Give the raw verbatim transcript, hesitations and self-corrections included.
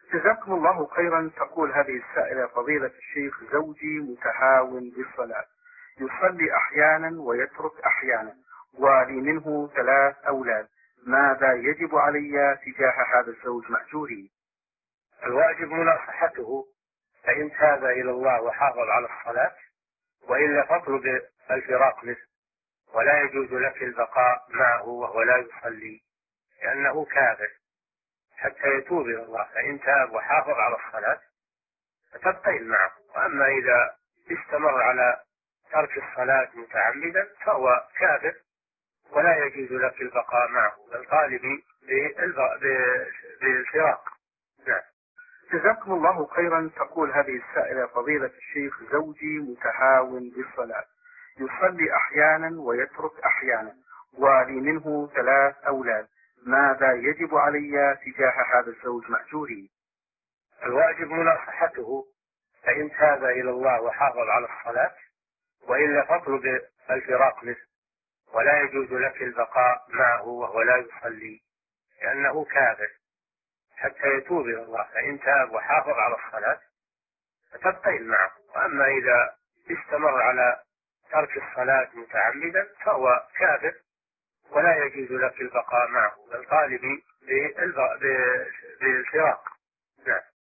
جزاكم الله خيرا. تقول هذه السائلة: فضيلة الشيخ، زوجي متهاون بالصلاة، يصلي أحيانا ويترك أحيانا، ولي منه ثلاث أولاد، ماذا يجب علي تجاه هذا الزوج مأجوري؟ الواجب مناصحته، فإن تاب إلى الله وحافظ على الصلاة، وإلا فاطلب الفراق منه، ولا يجوز لك البقاء معه وهو لا يصلي، لأنه كافر حتى يتوب إلى الله. فإن تاب وحافظ على الصلاة فتبقين معه، وأما إذا استمر على ترك الصلاة متعمدا فهو كافر ولا يجوز لك البقاء معه، بل طالبي بالفراق. نعم. جزاكم الله خيرا. تقول هذه السائلة: فضيلة الشيخ، زوجي متهاون بالصلاة، يصلي أحيانا ويترك أحيانا، ولي منه ثلاث أولاد، ماذا يجب علي تجاه هذا الزوج مأجوري؟ الواجب مناصحته، فإن تاب إلى الله وحافظ على الصلاة، وإلا فاطلب الفراق منه، ولا يجوز لك البقاء معه وهو لا يصلي، لأنه كافر حتى يتوب إلى الله. فإن تاب وحافظ على الصلاة فتبقين معه، وأما إذا استمر على ترك الصلاة متعمدا فهو كافر ولا يجوز لك البقاء معه، بل طالبي بالفراق. نعم.